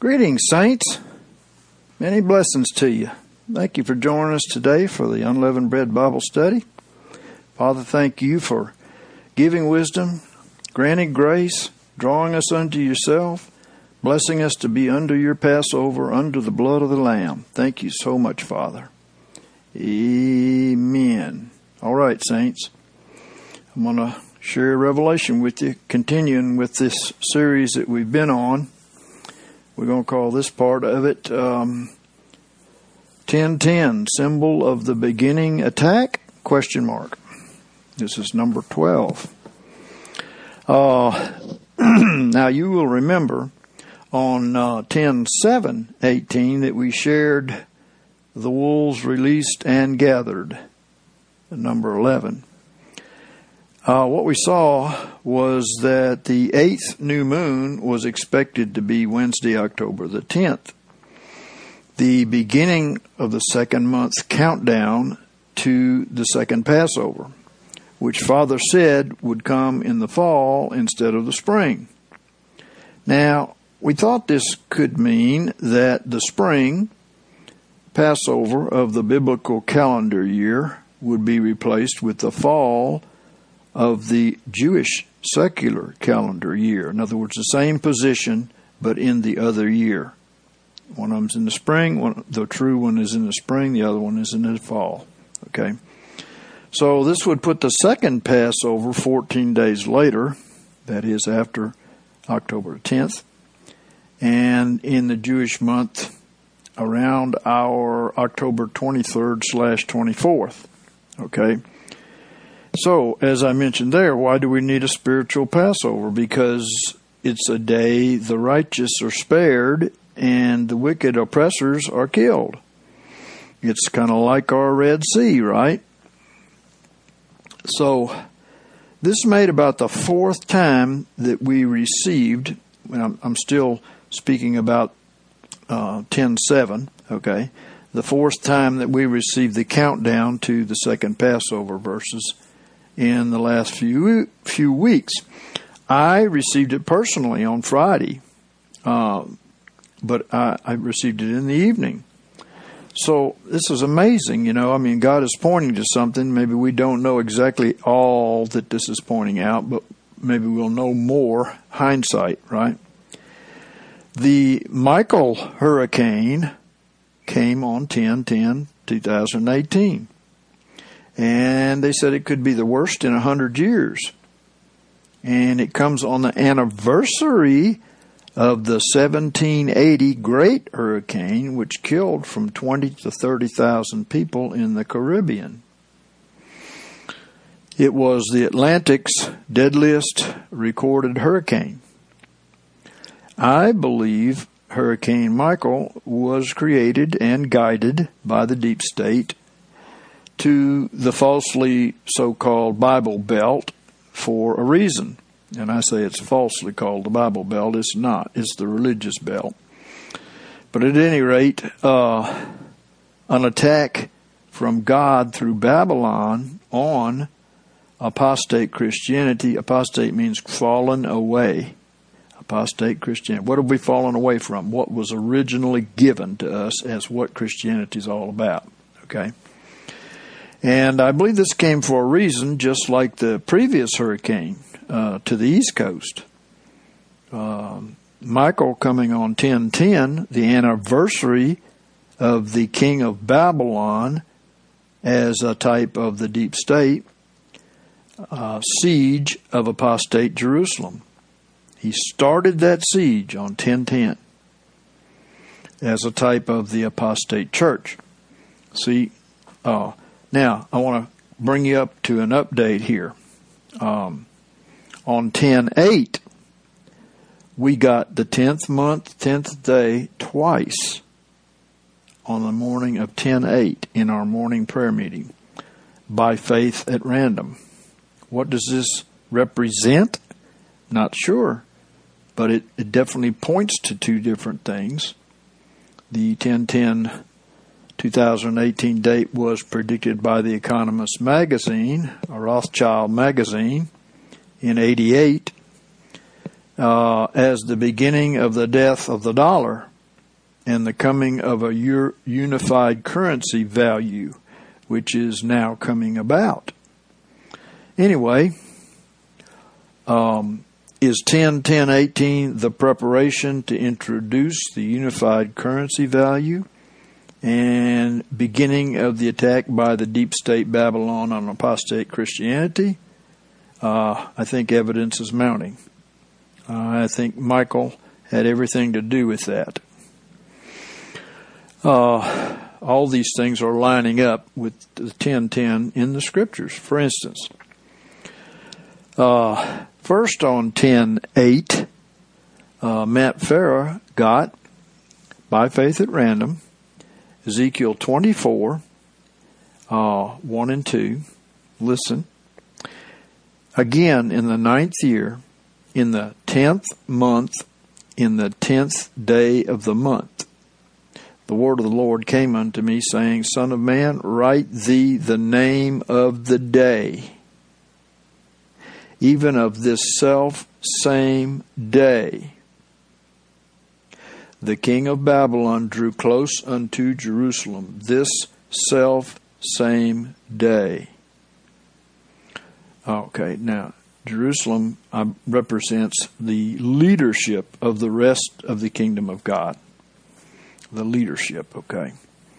Greetings, saints. Many blessings to you. Thank you for joining us today for the Unleavened Bread Bible Study. Father, thank you for giving wisdom, granting grace, drawing us unto yourself, blessing us to be under your Passover, under the blood of the Lamb. Thank you so much, Father. Amen. All right, saints. I'm going to share a revelation with you, continuing with this series that we've been on. We're going to call this part of it 1010, Symbol of the Beginning Attack, ? This is number 12. Now you will remember on 10:7:18 that we shared the wolves released and gathered, number 11. What we saw was that the 8th new moon was expected to be Wednesday, October the 10th, the beginning of the second month countdown to the second Passover, which Father said would come in the fall instead of the spring. Now, we thought this could mean that the spring Passover of the biblical calendar year would be replaced with the fall of the Jewish secular calendar year. In other words, the same position, but in the other year. One of them's in the spring, the true one is in the spring, the other one is in the fall. Okay? So this would put the second Passover 14 days later, that is after October 10th, and in the Jewish month around our October 23rd/24th. Okay? So, as I mentioned there, why do we need a spiritual Passover? Because it's a day the righteous are spared and the wicked oppressors are killed. It's kind of like our Red Sea, right? So, this made about the 4th time that we received, I'm still speaking about 10:7, okay? The 4th time that we received the countdown to the second Passover verses in the last few weeks. I received it personally on Friday, but I received it in the evening. So this is amazing, God is pointing to something. Maybe we don't know exactly all that this is pointing out, but maybe we'll know more hindsight, right? The Michael hurricane came on 10/10/2018. And they said it could be the worst in 100 years. And it comes on the anniversary of the 1780 Great Hurricane, which killed from 20 to 30,000 people in the Caribbean. It was the Atlantic's deadliest recorded hurricane. I believe Hurricane Michael was created and guided by the deep state to the falsely so-called Bible Belt for a reason. And I say it's falsely called the Bible Belt. It's not. It's the religious belt. But at any rate, an attack from God through Babylon on apostate Christianity. Apostate means fallen away. Apostate Christianity. What have we fallen away from? What was originally given to us as what Christianity is all about. Okay? And I believe this came for a reason, just like the previous hurricane to the East Coast. Michael coming on 10:10, the anniversary of the king of Babylon as a type of the deep state, siege of apostate Jerusalem. He started that siege on 10:10 as a type of the apostate church. See, now, I want to bring you up to an update here. On 10:8, we got the 10th month, 10th day twice on the morning of 10:8 in our morning prayer meeting by faith at random. What does this represent? Not sure, but it definitely points to two different things. The 10/10/2018 date was predicted by the Economist magazine, a Rothschild magazine, in 88 as the beginning of the death of the dollar and the coming of a unified currency value, which is now coming about. Anyway, is 10.10.18 the preparation to introduce the unified currency value and beginning of the attack by the deep state Babylon on apostate Christianity? I think evidence is mounting. I think Michael had everything to do with that. All these things are lining up with the 10.10 in the scriptures. For instance, first on 10.8, Matt Farah got, by faith at random, Ezekiel 24, 1 and 2. Listen. Again, in the 9th year, in the 10th month, in the 10th day of the month, the word of the Lord came unto me, saying, Son of man, write thee the name of the day, even of this same day. The king of Babylon drew close unto Jerusalem this same day. Okay, now, Jerusalem represents the leadership of the rest of the kingdom of God. The leadership, okay.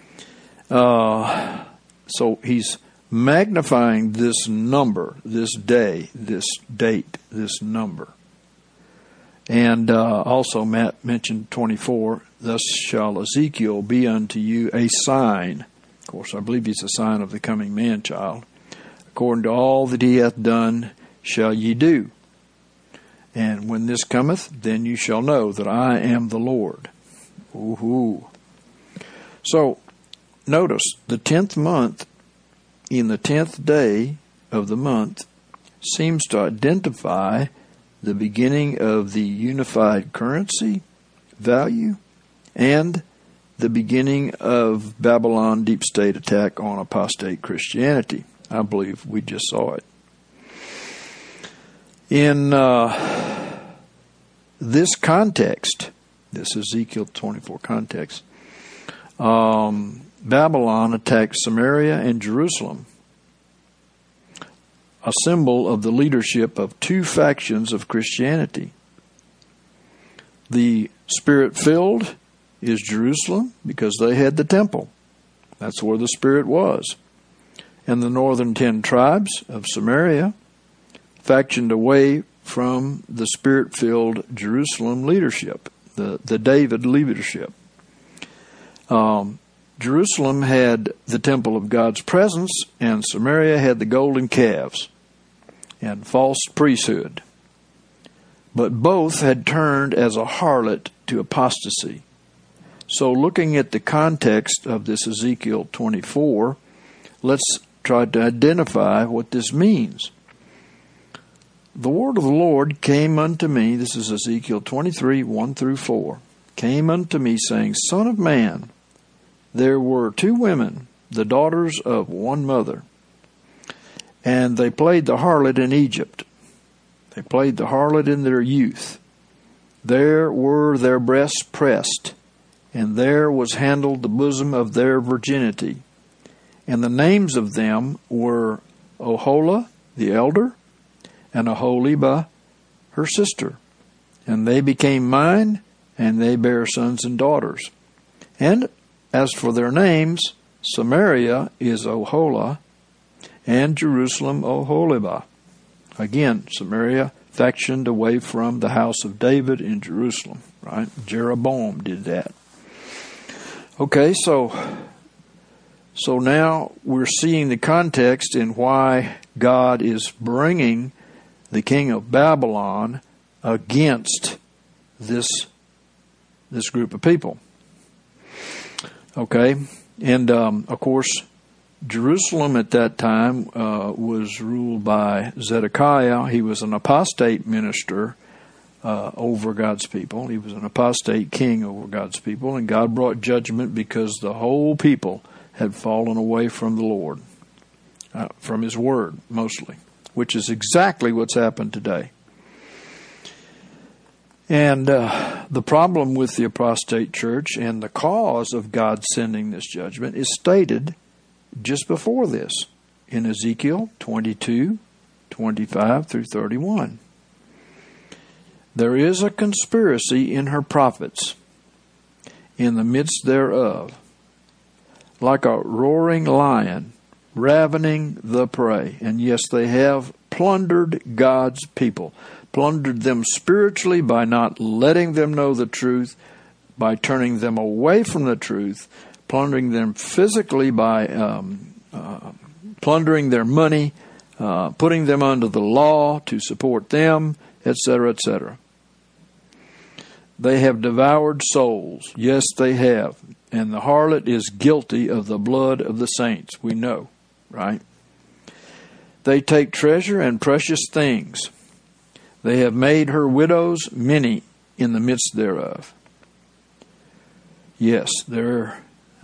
So he's magnifying this number, this day, this date, this number. And also Matt mentioned 24, thus shall Ezekiel be unto you a sign. Of course, I believe he's a sign of the coming man-child. According to all that he hath done shall ye do. And when this cometh, then you shall know that I am the Lord. Ooh. So, notice, the 10th month, in the 10th day of the month, seems to identify the beginning of the unified currency value and the beginning of Babylon deep state attack on apostate Christianity. I believe we just saw it. In this context, this Ezekiel 24 context, Babylon attacked Samaria and Jerusalem, a symbol of the leadership of two factions of Christianity. The Spirit-filled is Jerusalem because they had the temple. That's where the Spirit was. And the northern 10 tribes of Samaria factioned away from the Spirit-filled Jerusalem leadership, the David leadership. Jerusalem had the temple of God's presence, and Samaria had the golden calves and false priesthood. But both had turned as a harlot to apostasy. So looking at the context of this Ezekiel 24, let's try to identify what this means. The word of the Lord came unto me, this is Ezekiel 23, 1 through 4, came unto me, saying, Son of man, there were two women, the daughters of one mother, and they played the harlot in Egypt. They played the harlot in their youth. There were their breasts pressed, and there was handled the bosom of their virginity. And the names of them were Oholah, the elder, and Oholibah, her sister. And they became mine, and they bare sons and daughters. And as for their names, Samaria is Oholah, and Jerusalem Oholibah. Again, Samaria factioned away from the house of David in Jerusalem, right? Jeroboam did that. Okay, so now we're seeing the context in why God is bringing the king of Babylon against this group of people. Okay, and of course, Jerusalem at that time was ruled by Zedekiah. He was an apostate minister over God's people. He was an apostate king over God's people, and God brought judgment because the whole people had fallen away from the Lord, from His Word mostly, which is exactly what's happened today. And The problem with the apostate church and the cause of God sending this judgment is stated just before this in Ezekiel 22:25 through 31. There is a conspiracy in her prophets, in the midst thereof, like a roaring lion, ravening the prey. And yes, they have plundered God's people, plundered them spiritually by not letting them know the truth, by turning them away from the truth, plundering them physically by plundering their money, putting them under the law to support them, etc., etc. They have devoured souls. Yes, they have. And the harlot is guilty of the blood of the saints. We know, right? They take treasure and precious things. They have made her widows many in the midst thereof. Yes, their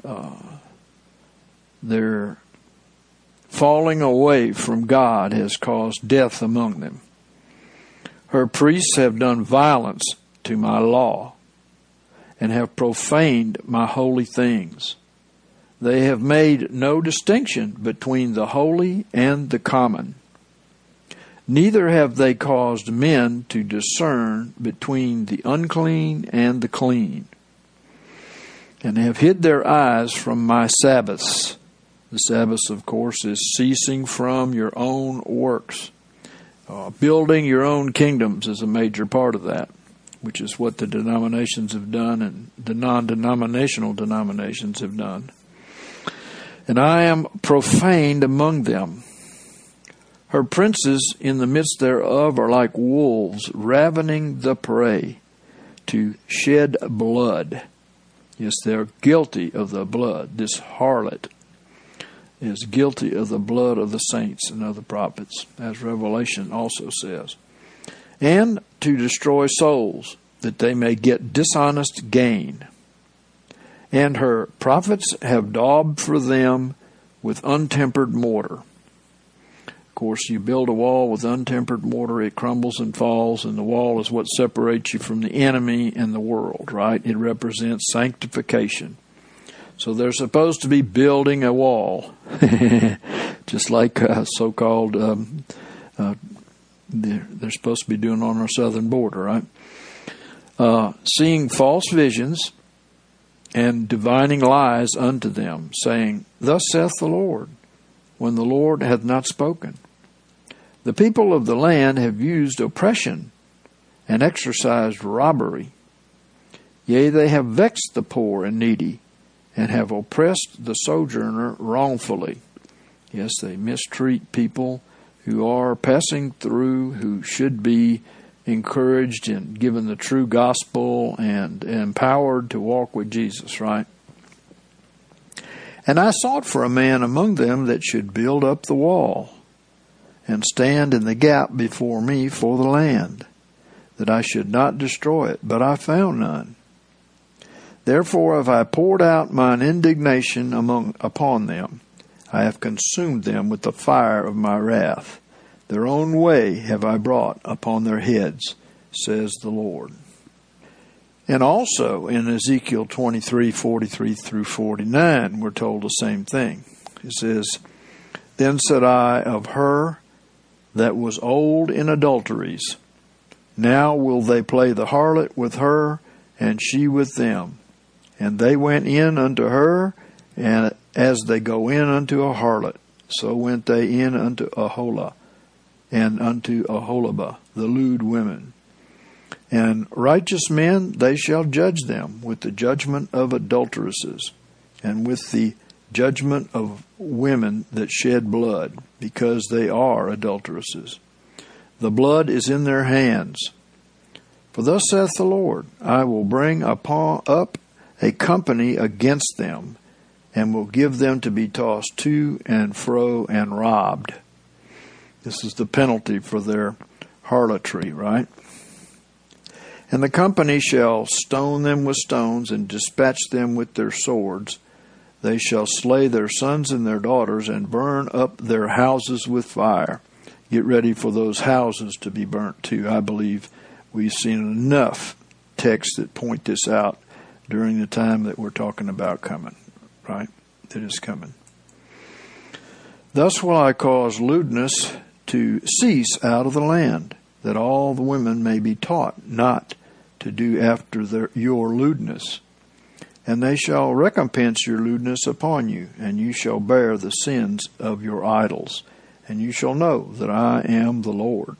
falling away from God has caused death among them. Her priests have done violence to my law, and have profaned my holy things. They have made no distinction between the holy and the common. Neither have they caused men to discern between the unclean and the clean, and have hid their eyes from my Sabbaths. The Sabbath, of course, is ceasing from your own works. Building your own kingdoms is a major part of that, which is what the denominations have done and the non-denominational denominations have done. And I am profaned among them. Her princes in the midst thereof are like wolves, ravening the prey to shed blood. Yes, they're guilty of the blood. This harlot is guilty of the blood of the saints and of the prophets, as Revelation also says. And to destroy souls, that they may get dishonest gain. And her prophets have daubed for them with untempered mortar. Of course, you build a wall with untempered mortar, it crumbles and falls, and the wall is what separates you from the enemy and the world, right? It represents sanctification. So they're supposed to be building a wall, just like so-called they're supposed to be doing on our southern border, right? Seeing false visions and divining lies unto them, saying, Thus saith the Lord, when the Lord hath not spoken. The people of the land have used oppression and exercised robbery. Yea, they have vexed the poor and needy, and have oppressed the sojourner wrongfully. Yes, they mistreat people who are passing through, who should be encouraged and given the true gospel and empowered to walk with Jesus, right? And I sought for a man among them that should build up the wall and stand in the gap before me for the land, that I should not destroy it, but I found none. Therefore have I poured out mine indignation upon them. I have consumed them with the fire of my wrath. Their own way have I brought upon their heads, says the Lord. And also in Ezekiel 23:43 through 49, we're told the same thing. It says, Then said I of her that was old in adulteries, Now will they play the harlot with her, and she with them. And they went in unto her, and as they go in unto a harlot, so went they in unto Aholah, and unto Aholibah, the lewd women. And righteous men, they shall judge them with the judgment of adulteresses, and with the judgment of women that shed blood, because they are adulteresses. The blood is in their hands. For thus saith the Lord, I will bring up a company against them, and will give them to be tossed to and fro and robbed. This is the penalty for their harlotry, right? And the company shall stone them with stones, and dispatch them with their swords. They shall slay their sons and their daughters, and burn up their houses with fire. Get ready for those houses to be burnt too. I believe we've seen enough texts that point this out during the time that we're talking about coming, right? That is coming. Thus will I cause lewdness to cease out of the land, that all the women may be taught not to do after your lewdness. And they shall recompense your lewdness upon you, and you shall bear the sins of your idols, and you shall know that I am the Lord.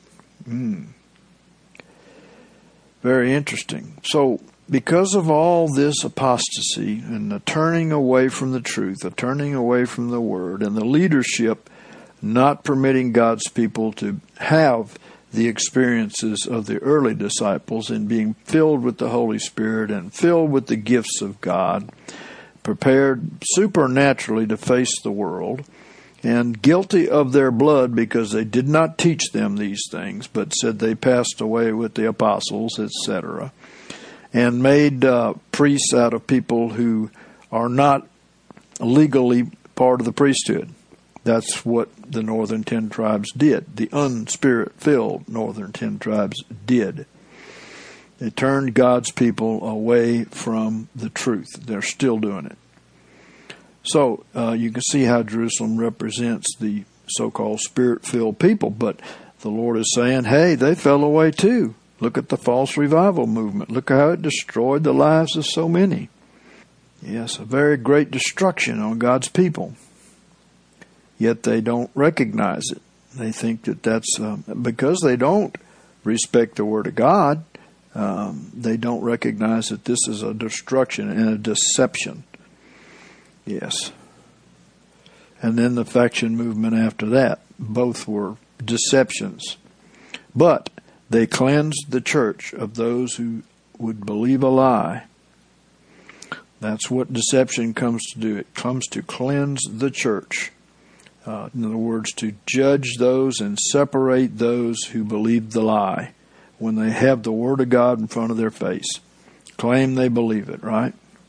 Very interesting. So, because of all this apostasy and the turning away from the truth, the turning away from the Word, and the leadership not permitting God's people to have the experiences of the early disciples in being filled with the Holy Spirit and filled with the gifts of God, prepared supernaturally to face the world, and guilty of their blood because they did not teach them these things, but said they passed away with the apostles, etc., and made priests out of people who are not legally part of the priesthood. That's what the northern 10 tribes did. The unspirit-filled northern 10 tribes did. They turned God's people away from the truth. They're still doing it. So you can see how Jerusalem represents the so-called spirit-filled people, but the Lord is saying, hey, they fell away too. Look at the false revival movement. Look how it destroyed the lives of so many. Yes, a very great destruction on God's people. Yet they don't recognize it. They think that that's because they don't respect the Word of God, they don't recognize that this is a destruction and a deception. Yes. And then the faction movement after that. Both were deceptions. But they cleansed the church of those who would believe a lie. That's what deception comes to do. It comes to cleanse the church. In other words, to judge those and separate those who believe the lie when they have the Word of God in front of their face. Claim they believe it, right?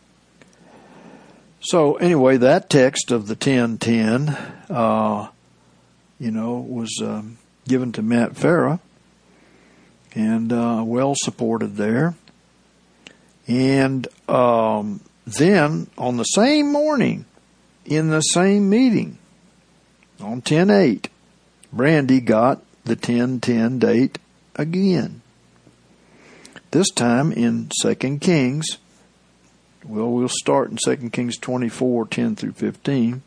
So anyway, that text of the 10:10, was given to Matt Farah and well supported there. And then on the same morning, in the same meeting, on 10:8, Brandy got the 10:10 date again. This time in 2 Kings. Well, we'll start in 2 Kings 24:10 through 15.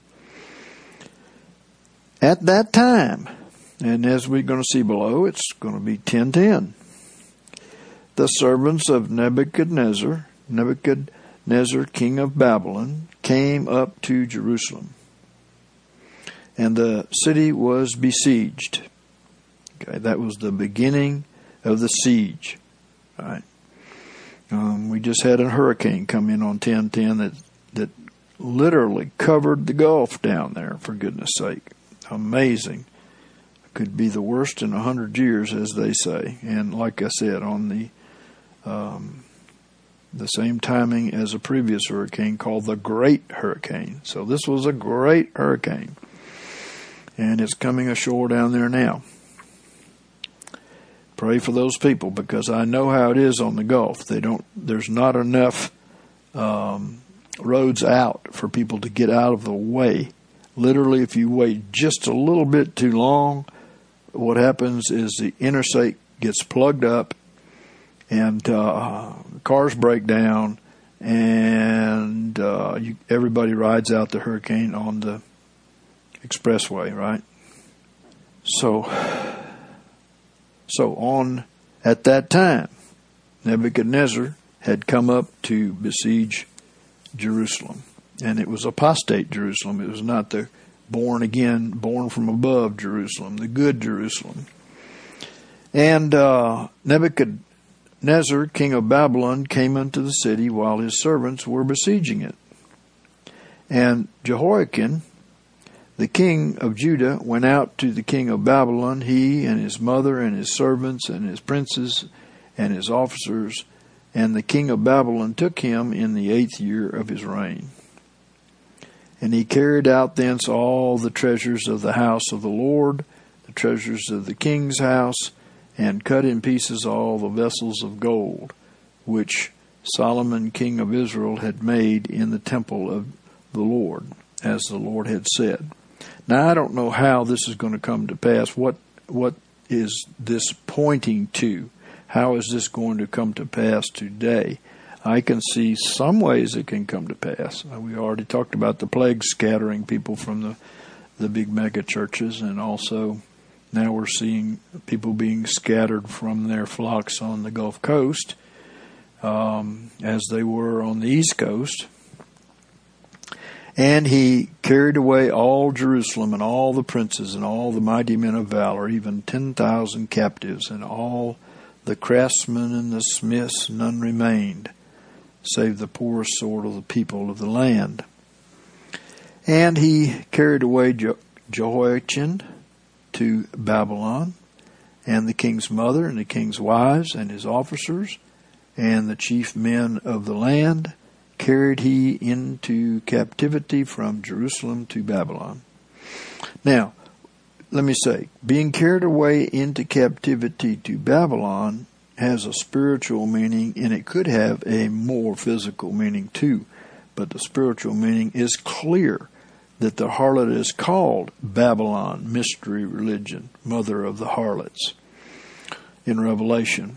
At that time, and as we're going to see below, it's going to be 10:10. The servants of Nebuchadnezzar, king of Babylon, came up to Jerusalem. And the city was besieged. Okay, that was the beginning of the siege. Right? We just had a hurricane come in on 10:10 that literally covered the Gulf down there, for goodness sake. Amazing. Could be the worst in 100 years, as they say. And like I said, on the same timing as a previous hurricane called the Great Hurricane. So this was a great hurricane. And it's coming ashore down there now. Pray for those people, because I know how it is on the Gulf. There's not enough roads out for people to get out of the way. Literally, if you wait just a little bit too long, what happens is the interstate gets plugged up and cars break down, and everybody rides out the hurricane on the expressway, right? So at that time, Nebuchadnezzar had come up to besiege Jerusalem. And it was apostate Jerusalem. It was not the born again, born from above Jerusalem, the good Jerusalem. And Nebuchadnezzar, king of Babylon, came into the city while his servants were besieging it. And Jehoiakim, the king of Judah, went out to the king of Babylon, he and his mother and his servants and his princes and his officers. And the king of Babylon took him in the 8th year of his reign. And he carried out thence all the treasures of the house of the Lord, the treasures of the king's house, and cut in pieces all the vessels of gold, which Solomon, king of Israel, had made in the temple of the Lord, as the Lord had said. Now, I don't know how this is going to come to pass. What is this pointing to? How is this going to come to pass today? I can see some ways it can come to pass. We already talked about the plague scattering people from the big mega churches, and also now we're seeing people being scattered from their flocks on the Gulf Coast, as they were on the East Coast. And he carried away all Jerusalem and all the princes and all the mighty men of valor, even 10,000 captives, and all the craftsmen and the smiths, none remained, save the poorest sort of the people of the land. And he carried away Jehoiachin to Babylon, and the king's mother, and the king's wives, and his officers, and the chief men of the land, carried he into captivity from Jerusalem to Babylon. Now, let me say, being carried away into captivity to Babylon has a spiritual meaning, and it could have a more physical meaning too. But the spiritual meaning is clear, that the harlot is called Babylon, mystery religion, mother of the harlots, in Revelation.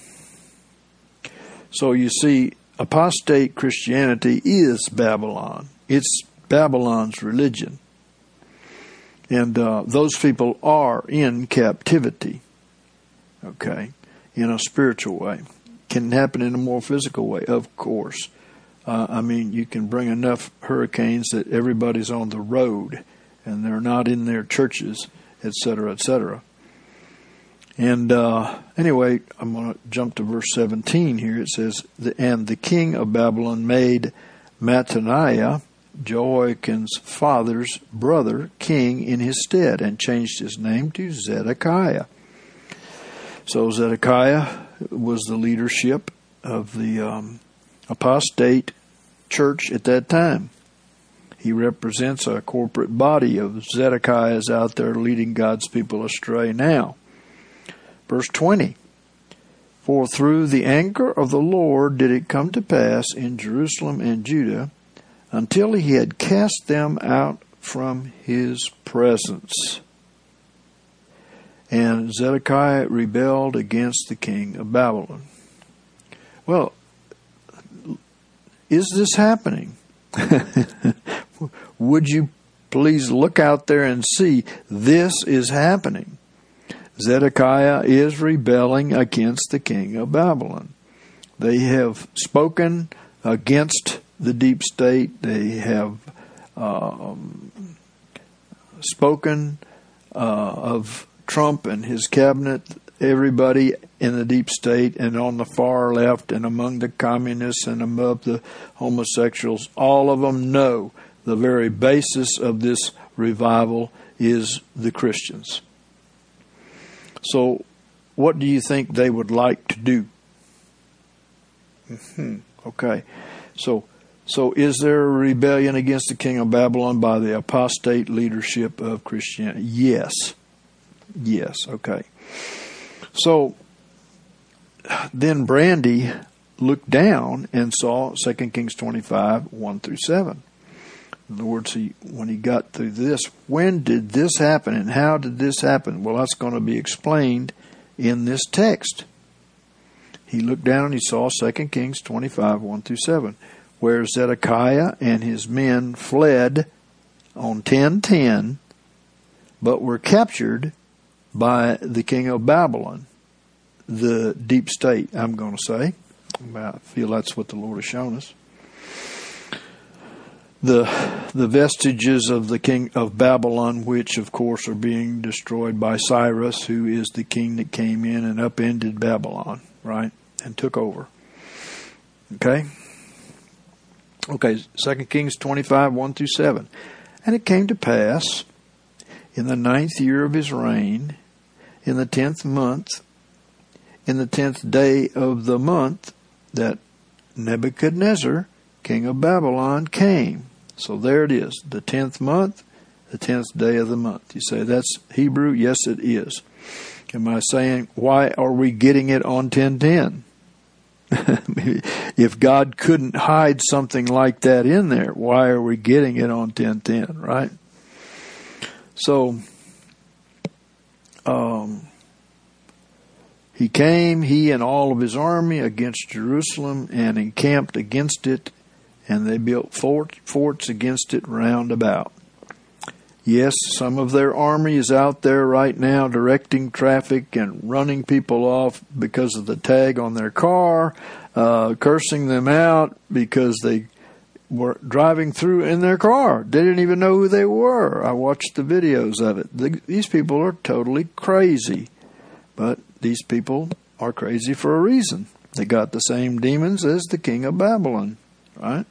So you see, apostate Christianity is Babylon. It's Babylon's religion. And those people are in captivity, okay, in a spiritual way. Can happen in a more physical way, of course. I mean, you can bring enough hurricanes that everybody's on the road and they're not in their churches, etc., etc. And anyway, I'm going to jump to verse 17 here. It says, and the king of Babylon made Mattaniah, Jehoiachin's father's brother, king in his stead, and changed his name to Zedekiah. So Zedekiah was the leadership of the apostate church at that time. He represents a corporate body of Zedekiahs out there leading God's people astray now. Verse 20, for through the anger of the Lord did it come to pass in Jerusalem and Judah, until he had cast them out from his presence. And Zedekiah rebelled against the king of Babylon. Well, is this happening? Would you please look out there and see this is happening? Zedekiah is rebelling against the king of Babylon. They have spoken against the deep state. They have spoken of Trump and his cabinet, everybody in the deep state and on the far left and among the communists and among the homosexuals. All of them know the very basis of this revival is the Christians. So what do you think they would like to do? Okay. So is there a rebellion against the king of Babylon by the apostate leadership of Christianity? Yes. Yes, okay. So then Brandy looked down and saw 2 Kings 25, 1 through 7. In other words, when he got through this, when did this happen and how did this happen? Well, that's going to be explained in this text. He looked down and he saw 2 Kings 25, 1 through 7, where Zedekiah and his men fled on 10:10, but were captured by the king of Babylon, the deep state, I'm going to say. I feel that's what the Lord has shown us. The vestiges of the king of Babylon, which of course are being destroyed by Cyrus, who is the king that came in and upended Babylon, right, and took over. Okay, 2 Kings 25, 1 through 7. And it came to pass in the 9th year of his reign, in the 10th month, in the 10th day of the month, that Nebuchadnezzar, king of Babylon, came. So there it is, the 10th month, the 10th day of the month. You say that's Hebrew? Yes, it is. Am I saying, why are we getting it on 10:10? If God couldn't hide something like that in there, why are we getting it on 10:10, right? So, he came, he and all of his army, against Jerusalem and encamped against it, and they built forts against it round about. Yes, some of their army is out there right now directing traffic and running people off because of the tag on their car, cursing them out because they were driving through in their car. They didn't even know who they were. I watched the videos of it. These people are totally crazy. But these people are crazy for a reason. They got the same demons as the king of Babylon, right?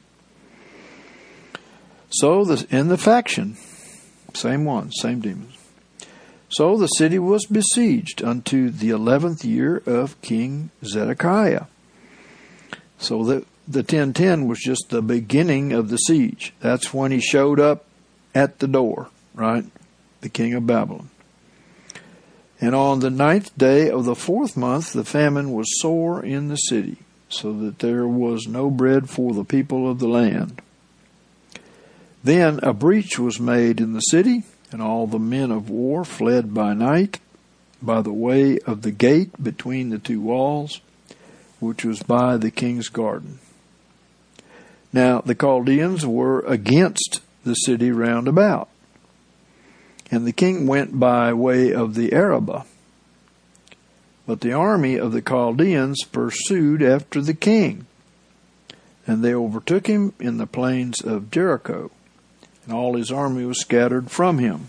So, in the faction, same one, same demons. So the city was besieged unto the 11th year of King Zedekiah. So the 10:10 was just the beginning of the siege. That's when he showed up at the door, right? The king of Babylon. And on the 9th day of the 4th month, the famine was sore in the city, so that there was no bread for the people of the land. Then a breach was made in the city, and all the men of war fled by night by the way of the gate between the two walls, which was by the king's garden. Now the Chaldeans were against the city round about, and the king went by way of the Arabah. But the army of the Chaldeans pursued after the king, and they overtook him in the plains of Jericho, and all his army was scattered from him.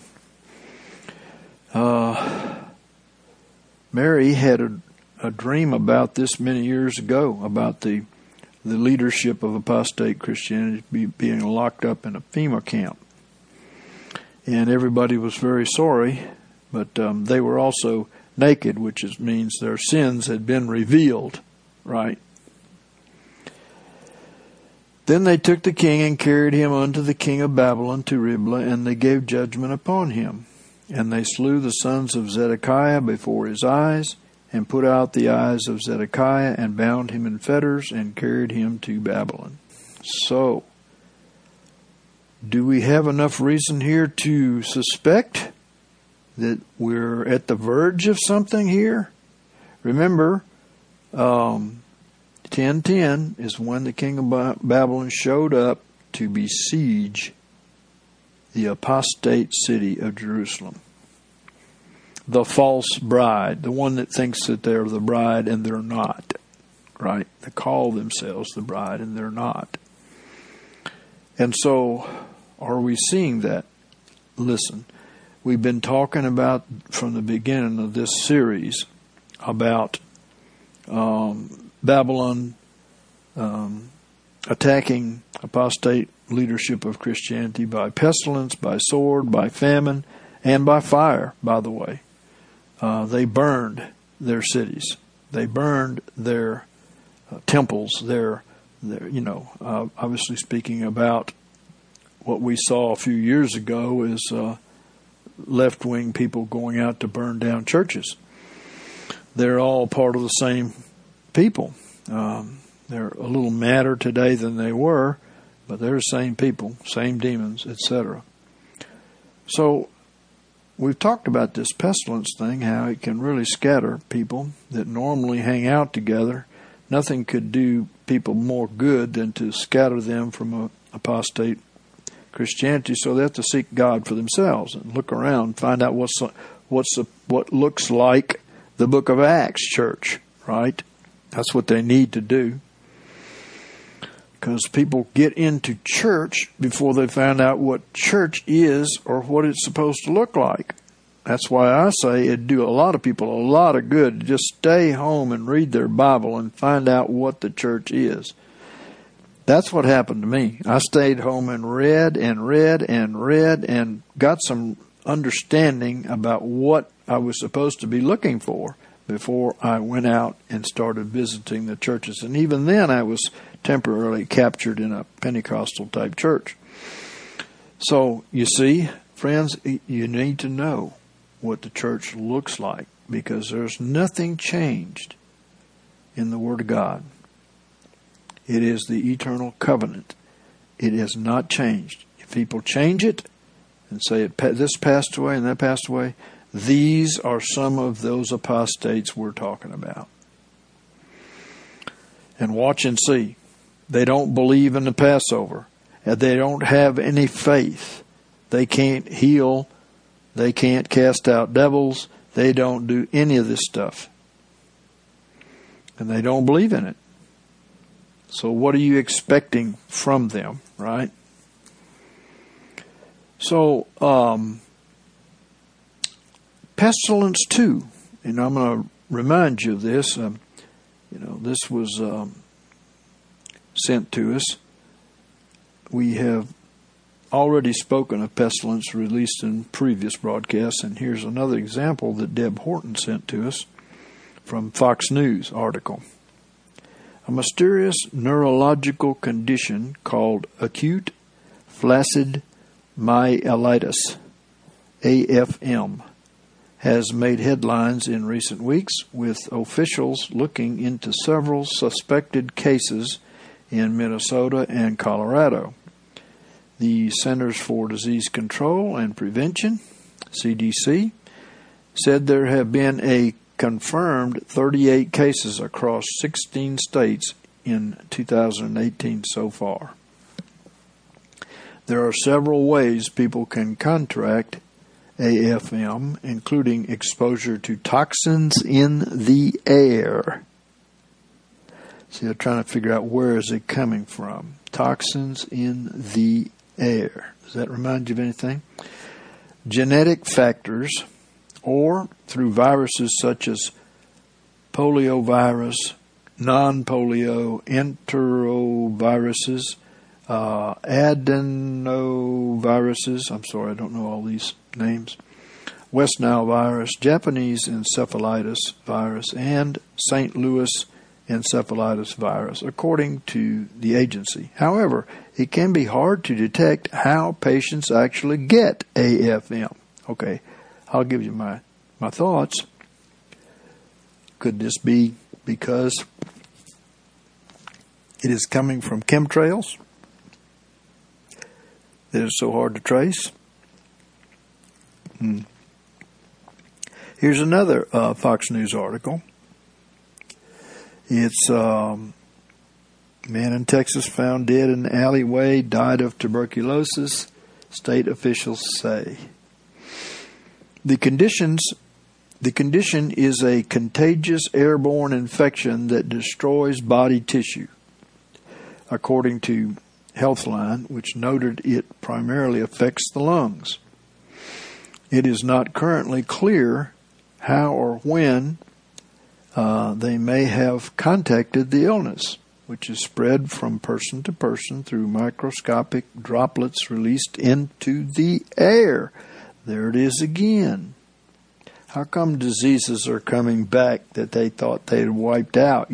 Mary had a dream about this many years ago, about the leadership of apostate Christianity being locked up in a FEMA camp. And everybody was very sorry, but they were also naked, which means their sins had been revealed, right? Then they took the king and carried him unto the king of Babylon to Riblah, and they gave judgment upon him. And they slew the sons of Zedekiah before his eyes, and put out the eyes of Zedekiah, and bound him in fetters, and carried him to Babylon. So, do we have enough reason here to suspect that we're at the verge of something here? Remember, 10:10 is when the king of Babylon showed up to besiege the apostate city of Jerusalem. The false bride, the one that thinks that they're the bride and they're not, right? They call themselves the bride and they're not. And so, are we seeing that? Listen, we've been talking about from the beginning of this series about Babylon attacking apostate leadership of Christianity by pestilence, by sword, by famine, and by fire, by the way. They burned their cities. They burned their temples, obviously speaking about what we saw a few years ago is left-wing people going out to burn down churches. They're all part of the same people. They're a little madder today than they were, but they're the same people, same demons, etc. So we've talked about this pestilence thing, how it can really scatter people that normally hang out together. Nothing could do people more good than to scatter them from apostate Christianity, so they have to seek God for themselves and look around, find out what looks like the book of Acts church, right? That's what they need to do. Because people get into church before they find out what church is or what it's supposed to look like. That's why I say it'd do a lot of people a lot of good to just stay home and read their Bible and find out what the church is. That's what happened to me. I stayed home and read and got some understanding about what I was supposed to be looking for before I went out and started visiting the churches. And even then I was temporarily captured in a Pentecostal type church. So, you see, friends, you need to know what the church looks like, because there's nothing changed in the Word of God. It is the eternal covenant. It has not changed. If people change it and say this passed away and that passed away, these are some of those apostates we're talking about. And watch and see. They don't believe in the Passover. And they don't have any faith. They can't heal. They can't cast out devils. They don't do any of this stuff. And they don't believe in it. So what are you expecting from them, right? So, pestilence 2, and I'm going to remind you of this. This was sent to us. We have already spoken of pestilence released in previous broadcasts, and here's another example that Deb Horton sent to us from Fox News article. A mysterious neurological condition called acute flaccid myelitis, AFM, has made headlines in recent weeks, with officials looking into several suspected cases in Minnesota and Colorado. The Centers for Disease Control and Prevention, CDC, said there have been a confirmed 38 cases across 16 states in 2018 so far. There are several ways people can contract AFM, including exposure to toxins in the air. See, they're trying to figure out where is it coming from. Toxins in the air. Does that remind you of anything? Genetic factors, or through viruses such as poliovirus, non-polio, enteroviruses, adenoviruses, I'm sorry, I don't know all these names, West Nile virus, Japanese encephalitis virus, and St. Louis encephalitis virus, according to the agency. However, it can be hard to detect how patients actually get AFM. Okay, I'll give you my thoughts. Could this be because it is coming from chemtrails that is so hard to trace? Here's another Fox News article. It's man in Texas found dead in an alleyway, died of tuberculosis, state officials say. The condition is a contagious airborne infection that destroys body tissue, according to Healthline, which noted it primarily affects the lungs. It is not currently clear how or when they may have contacted the illness, which is spread from person to person through microscopic droplets released into the air. There it is again. How come diseases are coming back that they thought they had wiped out,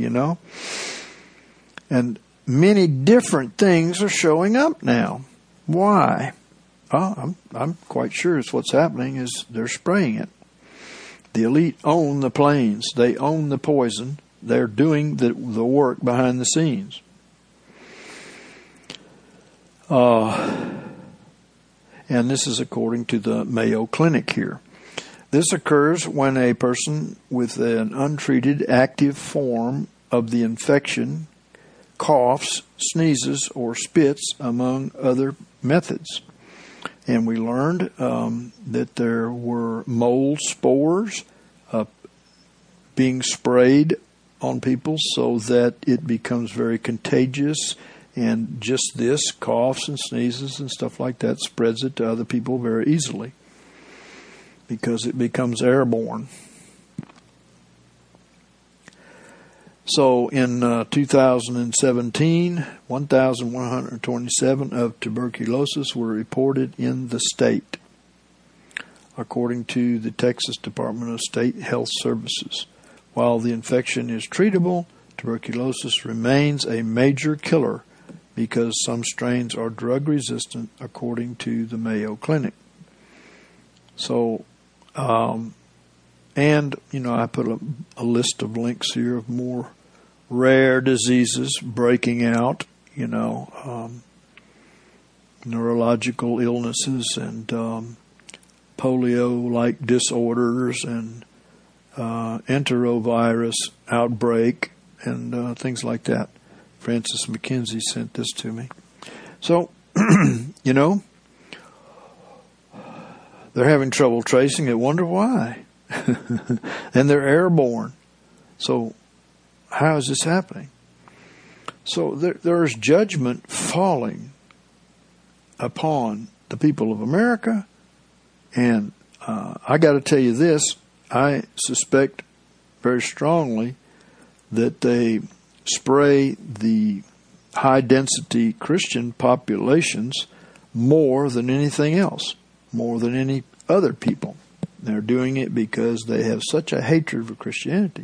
And many different things are showing up now. Why? I'm quite sure it's what's happening is they're spraying it. The elite own the planes. They own the poison. They're doing the work behind the scenes. And this is according to the Mayo Clinic here. This occurs when a person with an untreated active form of the infection coughs, sneezes, or spits, among other methods. And we learned that there were mold spores being sprayed on people so that it becomes very contagious, and just this, coughs and sneezes and stuff like that, spreads it to other people very easily because it becomes airborne. So in 2017, 1,127 of tuberculosis were reported in the state, according to the Texas Department of State Health Services. While the infection is treatable, tuberculosis remains a major killer because some strains are drug resistant, according to the Mayo Clinic. So, I put a list of links here of more rare diseases breaking out, neurological illnesses and polio-like disorders and enterovirus outbreak and things like that. Francis McKenzie sent this to me. So, they're having trouble tracing it. Wonder why. And they're airborne. So how is this happening? So there's judgment falling upon the people of America. And I got to tell you this. I suspect very strongly that they spray the high-density Christian populations more than anything else, more than any other people. They're doing it because they have such a hatred for Christianity.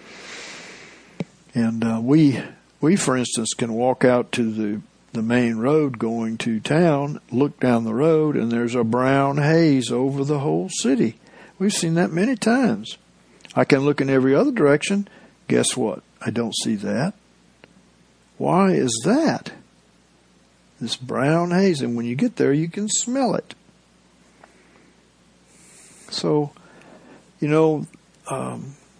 And we, for instance, can walk out to the main road going to town, look down the road, and there's a brown haze over the whole city. We've seen that many times. I can look in every other direction. Guess what? I don't see that. Why is that? This brown haze, and when you get there, you can smell it. So, I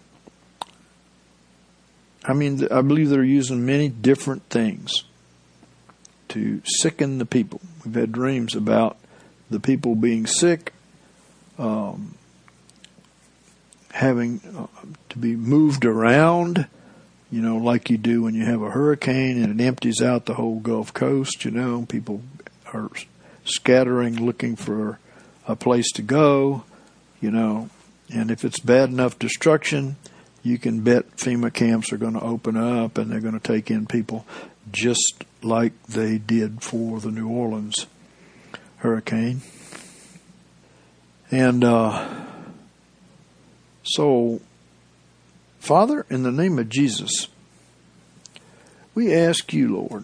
believe they're using many different things to sicken the people. We've had dreams about the people being sick, having to be moved around, like you do when you have a hurricane and it empties out the whole Gulf Coast, people are scattering, looking for a place to go, and if it's bad enough destruction, you can bet FEMA camps are going to open up and they're going to take in people just like they did for the New Orleans hurricane. And so, Father, in the name of Jesus, we ask you, Lord,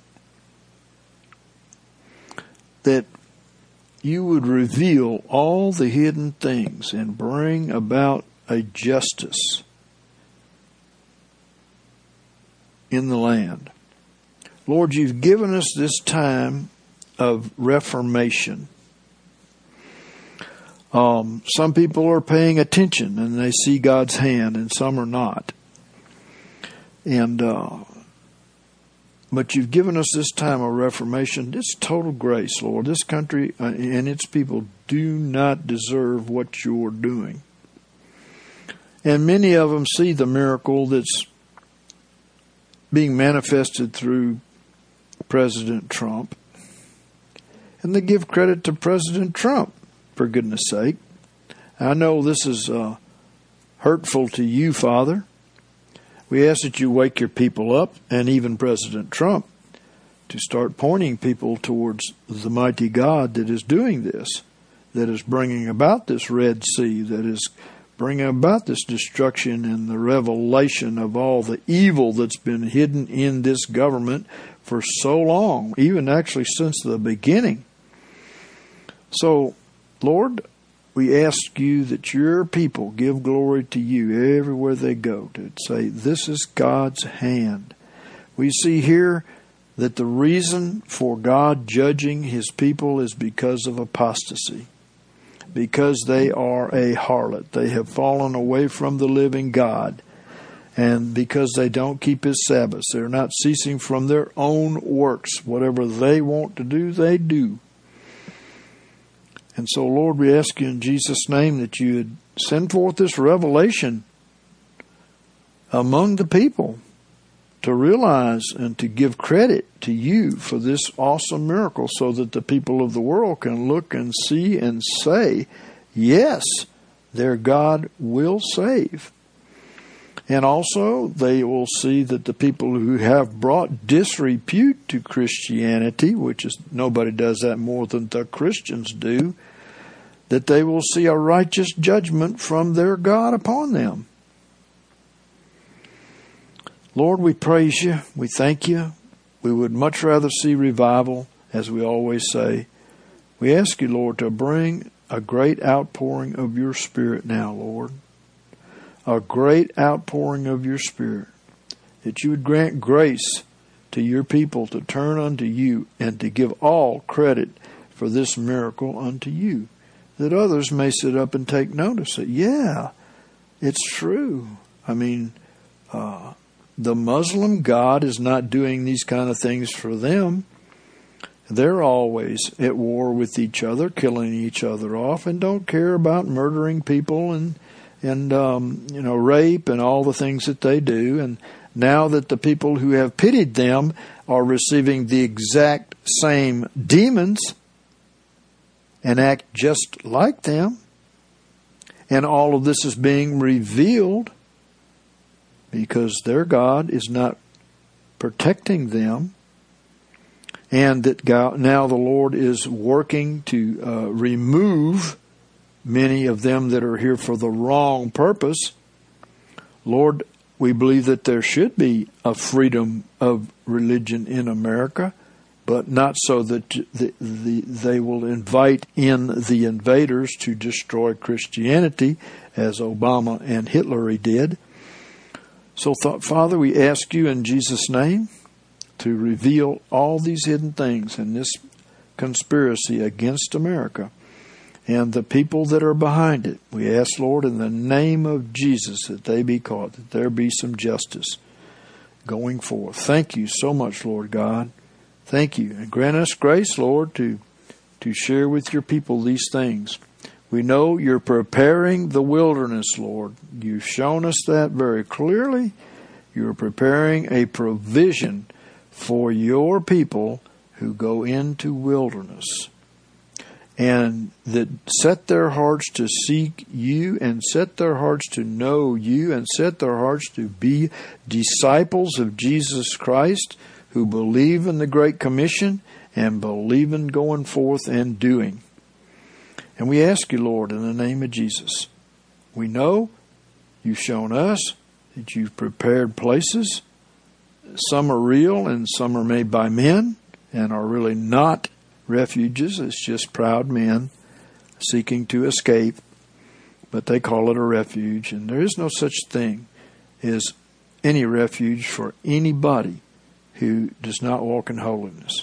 that you would reveal all the hidden things and bring about a justice in the land. Lord, you've given us this time of reformation. Some people are paying attention and they see God's hand, and some are not. And but you've given us this time of reformation. It's total grace, Lord. This country and its people do not deserve what you're doing. And many of them see the miracle that's being manifested through President Trump. And they give credit to President Trump, for goodness sake. I know this is hurtful to you, Father. We ask that you wake your people up, and even President Trump, to start pointing people towards the mighty God that is doing this, that is bringing about this Red Sea, that is bringing about this destruction and the revelation of all the evil that's been hidden in this government for so long, even actually since the beginning. So, Lord, we ask you that your people give glory to you everywhere they go, to say, this is God's hand. We see here that the reason for God judging his people is because of apostasy, because they are a harlot. They have fallen away from the living God, and because they don't keep his Sabbaths. They're not ceasing from their own works. Whatever they want to do, they do. And so, Lord, we ask you in Jesus' name that you would send forth this revelation among the people to realize and to give credit to you for this awesome miracle, so that the people of the world can look and see and say, yes, their God will save. And also, they will see that the people who have brought disrepute to Christianity, which is nobody does that more than the Christians do, that they will see a righteous judgment from their God upon them. Lord, we praise you. We thank you. We would much rather see revival, as we always say. We ask you, Lord, to bring a great outpouring of your Spirit now, Lord. A great outpouring of your Spirit. that you would grant grace to your people to turn unto you and to give all credit for this miracle unto you, that others may sit up and take notice that, yeah, it's true. I mean, the Muslim God is not doing these kind of things for them. They're always at war with each other, killing each other off, and don't care about murdering people and rape and all the things that they do. And now that the people who have pitied them are receiving the exact same demons and act just like them, and all of this is being revealed because their God is not protecting them, and that God, now the Lord is working to remove many of them that are here for the wrong purpose. Lord, we believe that there should be a freedom of religion in America, but not so that they will invite in the invaders to destroy Christianity, as Obama and Hitler did. So, Father, we ask you in Jesus' name to reveal all these hidden things in this conspiracy against America and the people that are behind it. We ask, Lord, in the name of Jesus, that they be caught, that there be some justice going forth. Thank you so much, Lord God. Thank you. And grant us grace, Lord, to share with your people these things. We know you're preparing the wilderness, Lord. You've shown us that very clearly. You're preparing a provision for your people who go into wilderness, and that set their hearts to seek you, and set their hearts to know you, and set their hearts to be disciples of Jesus Christ, who believe in the Great Commission and believe in going forth and doing. And we ask you, Lord, in the name of Jesus, we know you've shown us that you've prepared places. Some are real and some are made by men and are really not refuges. It's just proud men seeking to escape, but they call it a refuge. And there is no such thing as any refuge for anybody who does not walk in holiness.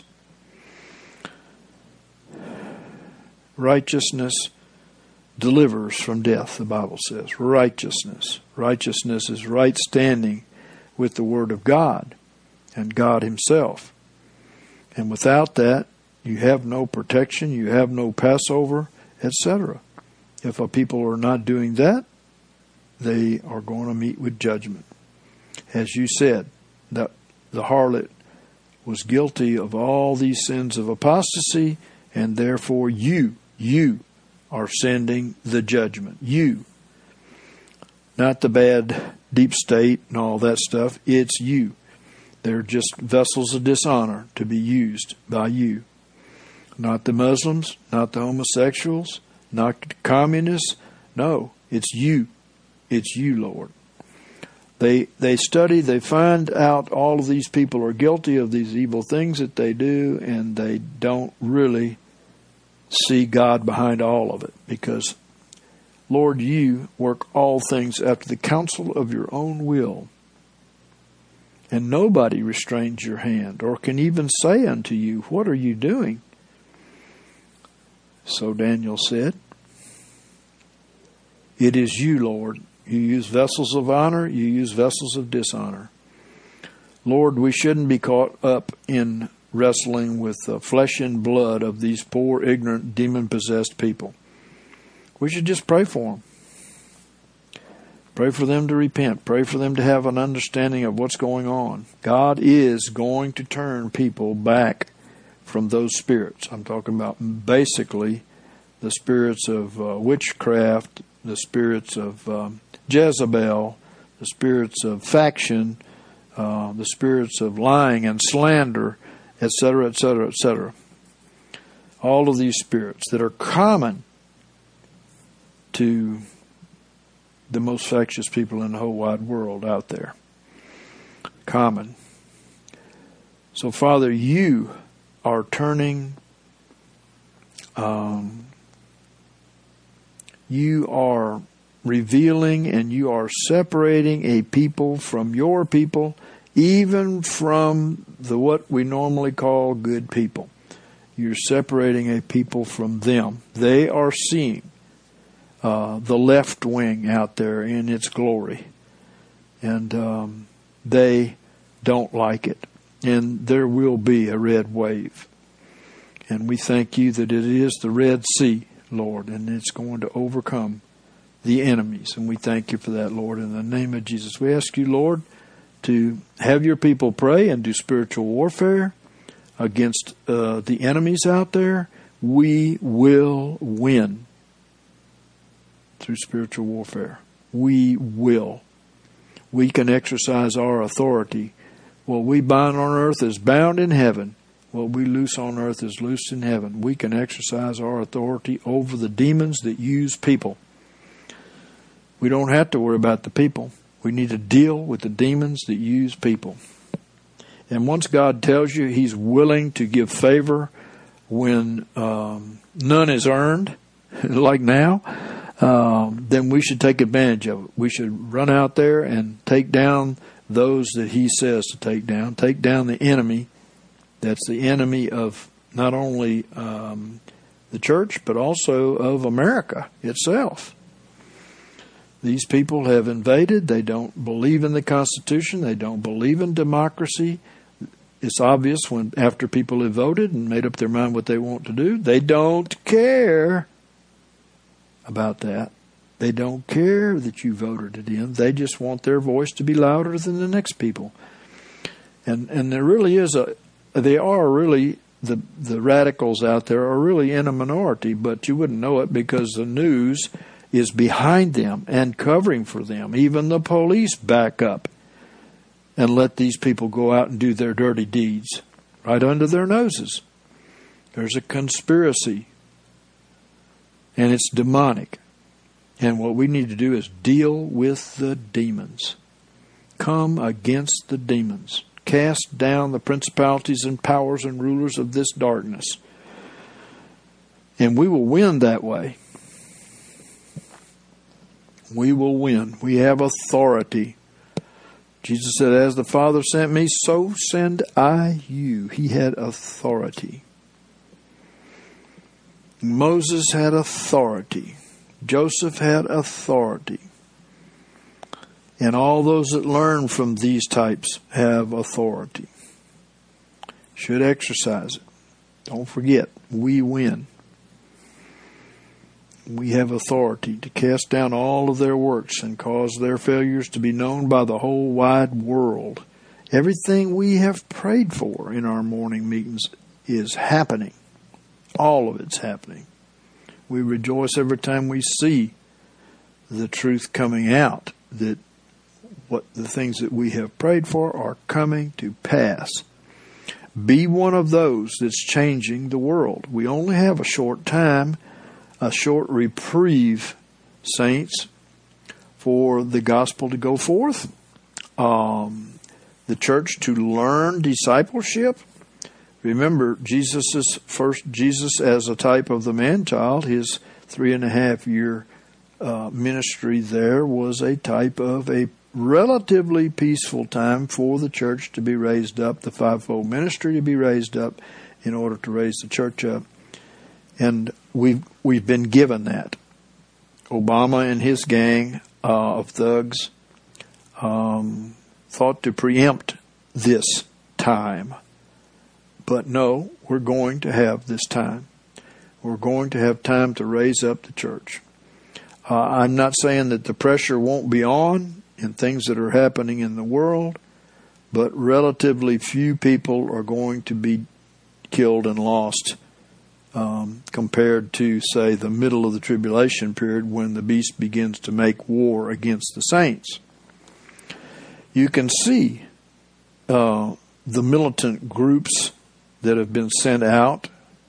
Righteousness delivers from death, the Bible says. Righteousness. Righteousness is right standing with the Word of God and God Himself. And without that, you have no protection, you have no Passover, etc. If a people are not doing that, they are going to meet with judgment. As you said, that the harlot was guilty of all these sins of apostasy, and therefore you are sending the judgment. You. Not the bad deep state and all that stuff. It's you. They're just vessels of dishonor to be used by you. Not the Muslims, not the homosexuals, not the communists. No, it's you. It's you, Lord. They study, they find out all of these people are guilty of these evil things that they do, and they don't really see God behind all of it, because, Lord, you work all things after the counsel of your own will. And nobody restrains your hand or can even say unto you, what are you doing? So Daniel said, it is you, Lord. You use vessels of honor, you use vessels of dishonor. Lord, we shouldn't be caught up in wrestling with the flesh and blood of these poor, ignorant, demon-possessed people. We should just pray for them. Pray for them to repent. Pray for them to have an understanding of what's going on. God is going to turn people back from those spirits. I'm talking about basically the spirits of witchcraft, the spirits of Jezebel, the spirits of faction, the spirits of lying and slander, etc., etc., etc. All of these spirits that are common to the most factious people in the whole wide world out there. Common. So, Father, you are turning, you are revealing and you are separating a people from your people even from what we normally call good people. You're separating a people from them. They are seeing the left wing out there in its glory. And they don't like it. And there will be a red wave. And we thank you that it is the Red Sea, Lord, and it's going to overcome the enemies. And we thank you for that, Lord, in the name of Jesus. We ask you, Lord, to have your people pray and do spiritual warfare against the enemies out there. We will win through spiritual warfare. We will. We can exercise our authority. What we bind on earth is bound in heaven. What we loose on earth is loosed in heaven. We can exercise our authority over the demons that use people. We don't have to worry about the people. We need to deal with the demons that use people. And once God tells you He's willing to give favor when none is earned, like now, then we should take advantage of it. We should run out there and take down those that He says to take down the enemy. That's the enemy of not only the church, but also of America itself. These people have invaded. They don't believe in the Constitution. They don't believe in democracy. It's obvious after people have voted and made up their mind what they want to do, they don't care about that. They don't care that you voted it in. They just want their voice to be louder than the next people. And there really is the radicals out there are really in a minority, but you wouldn't know it because the news is behind them and covering for them. Even the police back up and let these people go out and do their dirty deeds right under their noses. There's a conspiracy, and it's demonic. And what we need to do is deal with the demons. Come against the demons. Cast down the principalities and powers and rulers of this darkness. And we will win that way. We will win. We have authority. Jesus said, as the Father sent me, so send I you. He had authority. Moses had authority. Joseph had authority. And all those that learn from these types have authority. Should exercise it. Don't forget, we win. We have authority to cast down all of their works and cause their failures to be known by the whole wide world. Everything we have prayed for in our morning meetings is happening. All of it's happening. We rejoice every time we see the truth coming out, that what the things that we have prayed for are coming to pass. Be one of those that's changing the world. We only have a short time, a short reprieve, saints, for the gospel to go forth, the church to learn discipleship. Remember, Jesus as a type of the man-child, his 3.5-year ministry there was a type of a relatively peaceful time for the church to be raised up, the fivefold ministry to be raised up in order to raise the church up. And we've been given that. Obama and his gang of thugs thought to preempt this time. But no, we're going to have this time. We're going to have time to raise up the church. I'm not saying that the pressure won't be on in things that are happening in the world, but relatively few people are going to be killed and lost compared to, say, the middle of the tribulation period when the beast begins to make war against the saints. You can see the militant groups that have been sent out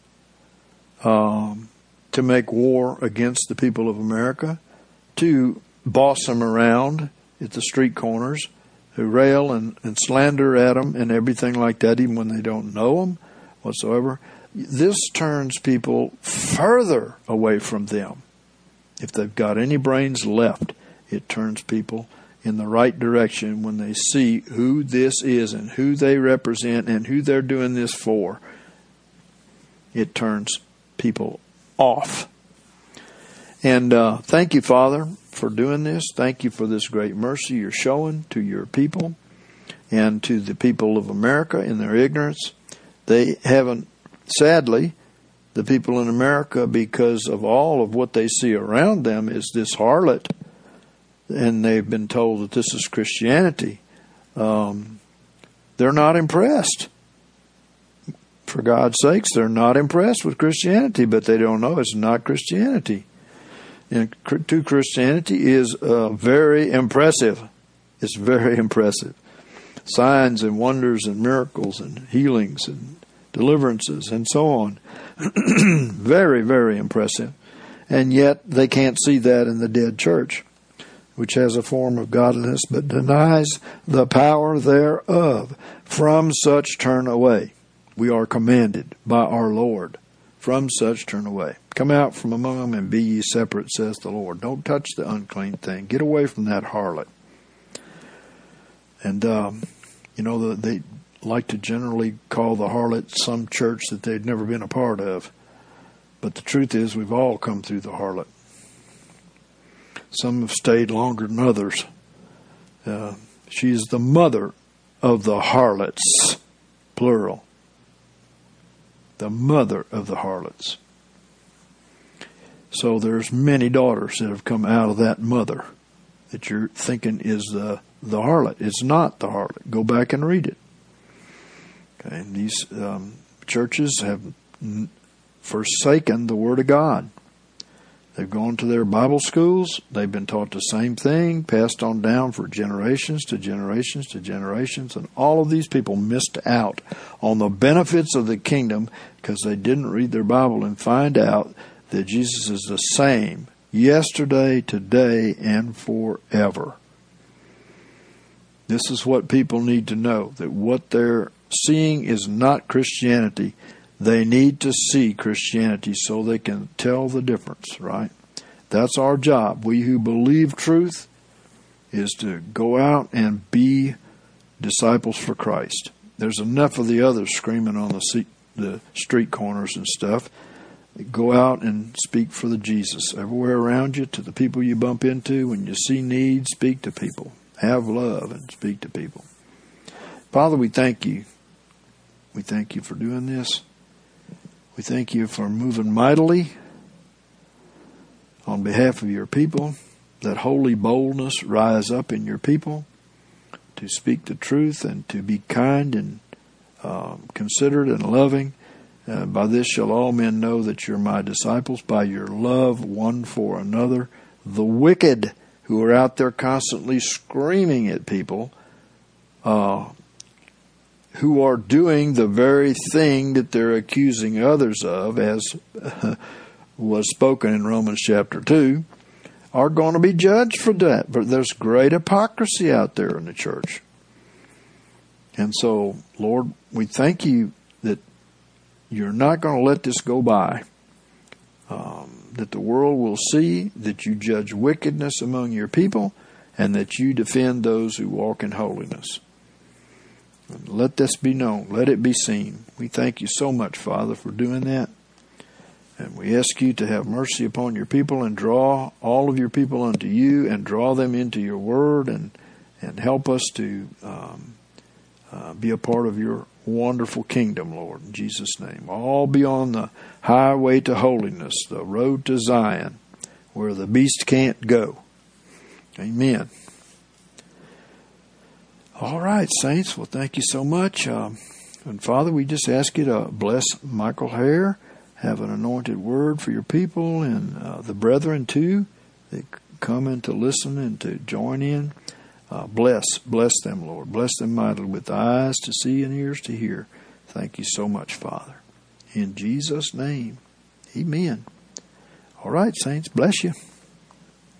to make war against the people of America, to boss them around at the street corners, who rail and slander at them and everything like that, even when they don't know them whatsoever. This turns people further away from them. If they've got any brains left, it turns people in the right direction when they see who this is and who they represent and who they're doing this for. It turns people off. And thank you, Father, for doing this. Thank you for this great mercy you're showing to your people and to the people of America in their ignorance. They haven't, sadly, the people in America, because of all of what they see around them, is this harlot, and they've been told that this is Christianity. They're not impressed. For God's sakes, they're not impressed with Christianity, but they don't know it's not Christianity. And to Christianity is very impressive. It's very impressive. Signs and wonders and miracles and healings and deliverances and so on. Very, very impressive. And yet they can't see that in the dead church, which has a form of godliness but denies the power thereof. From such turn away. We are commanded by our Lord. From such turn away. Come out from among them and be ye separate, says the Lord. Don't touch the unclean thing. Get away from that harlot. And, they like to generally call the harlot some church that they'd never been a part of. But the truth is, we've all come through the harlot. Some have stayed longer than others. She is the mother of the harlots, plural. The mother of the harlots. So there's many daughters that have come out of that mother that you're thinking is the harlot. It's not the harlot. Go back and read it. Okay, and these churches have forsaken the Word of God. They've gone to their Bible schools. They've been taught the same thing, passed on down for generations to generations to generations. And all of these people missed out on the benefits of the kingdom because they didn't read their Bible and find out that Jesus is the same yesterday, today, and forever. This is what people need to know, that what they're seeing is not Christianity. They need to see Christianity so they can tell the difference, right? That's our job. We who believe truth is to go out and be disciples for Christ. There's enough of the others screaming on the street corners and stuff. Go out and speak for the Jesus everywhere around you, to the people you bump into. When you see needs, speak to people. Have love and speak to people. Father, we thank you. We thank you for doing this. We thank you for moving mightily on behalf of your people. Let holy boldness rise up in your people to speak the truth and to be kind and considerate and loving. By this shall all men know that you're my disciples, by your love one for another. The wicked who are out there constantly screaming at people, who are doing the very thing that they're accusing others of, as was spoken in Romans chapter 2, are going to be judged for that. But there's great hypocrisy out there in the church. And so, Lord, we thank you that you're not going to let this go by. That the world will see that you judge wickedness among your people and that you defend those who walk in holiness. And let this be known. Let it be seen. We thank you so much, Father, for doing that. And we ask you to have mercy upon your people and draw all of your people unto you and draw them into your word and help us to be a part of your wonderful kingdom, Lord, in Jesus' name. All be on the highway to holiness, the road to Zion, where the beast can't go. Amen. All right, saints. Well, thank you so much. And Father, we just ask you to bless Michael Hare, have an anointed word for your people and the brethren too, that come in to listen and to join in. Bless them, Lord. Bless them mightily with eyes to see and ears to hear. Thank you so much, Father. In Jesus' name, amen. All right, saints. Bless you.